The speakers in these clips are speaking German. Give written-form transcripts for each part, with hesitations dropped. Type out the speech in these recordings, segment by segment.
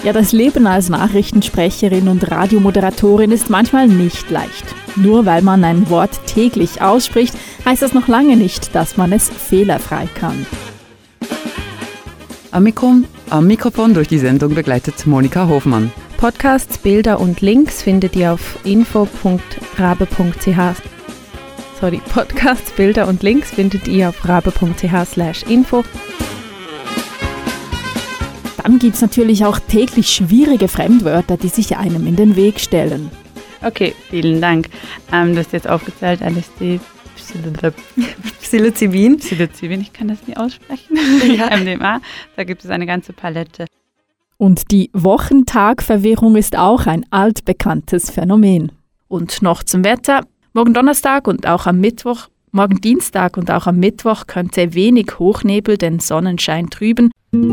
Ja, das Leben als Nachrichtensprecherin und Radiomoderatorin ist manchmal nicht leicht. Nur weil man ein Wort täglich ausspricht, heißt das noch lange nicht, dass man es fehlerfrei kann. Am Mikrofon durch die Sendung begleitet Monika Hofmann. Podcasts, Bilder und Links findet ihr auf info.rabe.ch. Podcasts, Bilder und Links findet ihr auf rabe.ch/info. Dann gibt es natürlich auch täglich schwierige Fremdwörter, die sich einem in den Weg stellen. Okay, vielen Dank. Du hast jetzt aufgezählt, Psilocybin. Psilocybin, ich kann das nie aussprechen. Ja. MDMA, da gibt es eine ganze Palette. Und die Wochentagverwirrung ist auch ein altbekanntes Phänomen. Und noch zum Wetter. Morgen Dienstag und auch am Mittwoch könnte wenig Hochnebel den Sonnenschein trüben.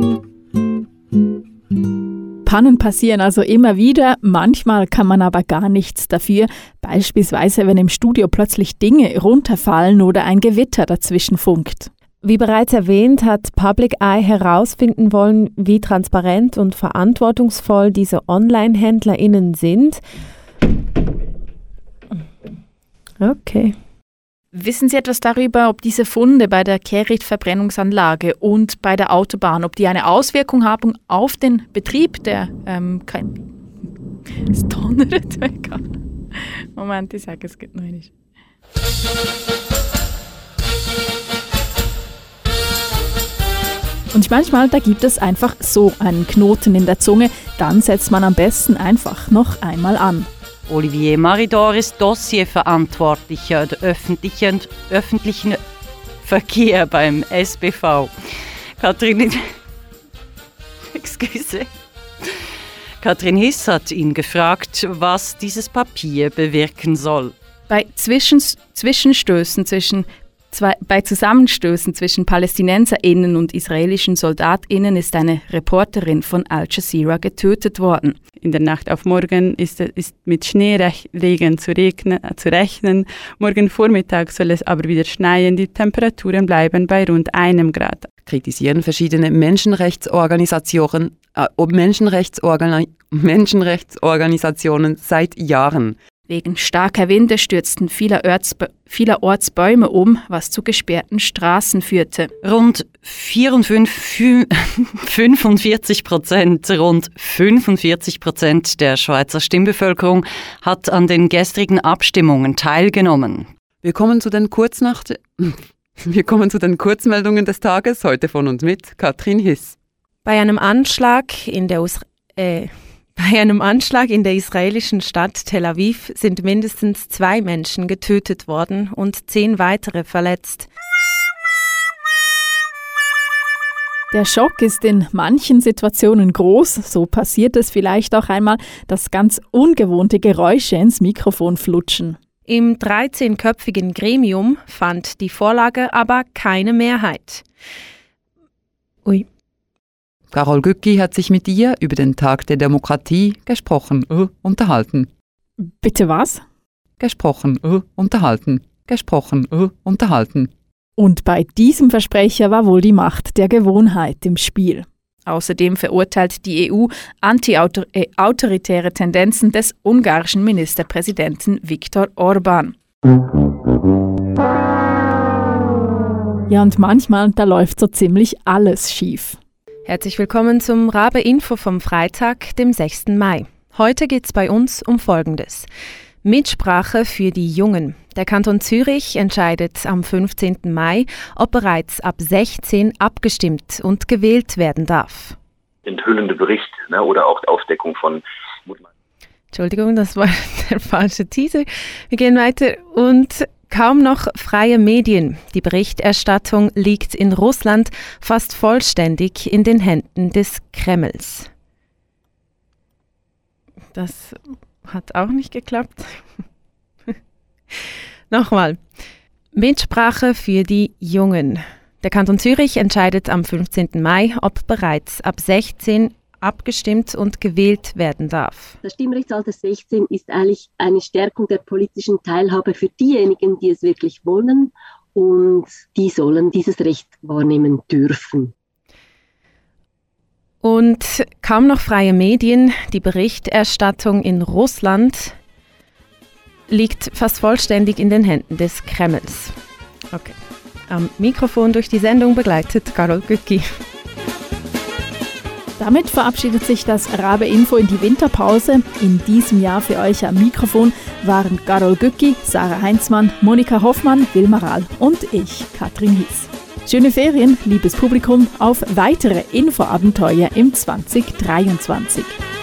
Pannen passieren also immer wieder, manchmal kann man aber gar nichts dafür, beispielsweise wenn im Studio plötzlich Dinge runterfallen oder ein Gewitter dazwischen funkt. Wie bereits erwähnt, hat Public Eye herausfinden wollen, wie transparent und verantwortungsvoll diese Online-HändlerInnen sind. Okay. Wissen Sie etwas darüber, ob diese Funde bei der Kehrichtverbrennungsanlage und bei der Autobahn, ob die eine Auswirkung haben auf den Betrieb der es donnert weg. Moment, ich sage, es geht noch nicht. Und manchmal, da gibt es einfach so einen Knoten in der Zunge, dann setzt man am besten einfach noch einmal an. Olivier Maridor ist Dossierverantwortlicher der öffentlichen Verkehr beim SBV. Katrin Hiss hat ihn gefragt, was dieses Papier bewirken soll. Bei Zusammenstößen zwischen PalästinenserInnen und israelischen SoldatInnen ist eine Reporterin von Al Jazeera getötet worden. In der Nacht auf morgen ist mit Schneeregen zu rechnen. Morgen Vormittag soll es aber wieder schneien. Die Temperaturen bleiben bei rund 1 Grad. Kritisieren verschiedene Menschenrechtsorganisationen seit Jahren. Wegen starker Winde stürzten vielerorts Bäume um, was zu gesperrten Straßen führte. Rund 45% der Schweizer Stimmbevölkerung hat an den gestrigen Abstimmungen teilgenommen. Wir kommen zu den Kurzmeldungen des Tages, heute von und mit Katrin Hiss. Bei einem Anschlag in der israelischen Stadt Tel Aviv sind mindestens 2 Menschen getötet worden und 10 weitere verletzt. Der Schock ist in manchen Situationen groß. So passiert es vielleicht auch einmal, dass ganz ungewohnte Geräusche ins Mikrofon flutschen. Im 13-köpfigen Gremium fand die Vorlage aber keine Mehrheit. Carol Gücki hat sich mit ihr über den Tag der Demokratie unterhalten. Bitte was? Unterhalten. Und bei diesem Versprecher war wohl die Macht der Gewohnheit im Spiel. Außerdem verurteilt die EU anti-autoritäre Tendenzen des ungarischen Ministerpräsidenten Viktor Orbán. Ja, und manchmal, da läuft so ziemlich alles schief. Herzlich willkommen zum Rabe Info vom Freitag, dem 6. Mai. Heute geht es bei uns um Folgendes. Mitsprache für die Jungen. Der Kanton Zürich entscheidet am 15. Mai, ob bereits ab 16 abgestimmt und gewählt werden darf. Enthüllende Bericht oder auch Aufdeckung von... Entschuldigung, das war der falsche Teaser. Wir gehen weiter und... Kaum noch freie Medien. Die Berichterstattung liegt in Russland fast vollständig in den Händen des Kremls. Das hat auch nicht geklappt. Nochmal. Mitsprache für die Jungen. Der Kanton Zürich entscheidet am 15. Mai, ob bereits ab 16 abgestimmt und gewählt werden darf. Das Stimmrechtsalter 16 ist eigentlich eine Stärkung der politischen Teilhabe für diejenigen, die es wirklich wollen, und die sollen dieses Recht wahrnehmen dürfen. Und kaum noch freie Medien. Die Berichterstattung in Russland liegt fast vollständig in den Händen des Kremls. Okay. Am Mikrofon durch die Sendung begleitet Carol Gücki. Damit verabschiedet sich das Rabe Info in die Winterpause. In diesem Jahr für euch am Mikrofon waren Carol Gücki, Sarah Heinzmann, Monika Hoffmann, Wilma Rahl und ich, Katrin Hies. Schöne Ferien, liebes Publikum, auf weitere Infoabenteuer im 2023.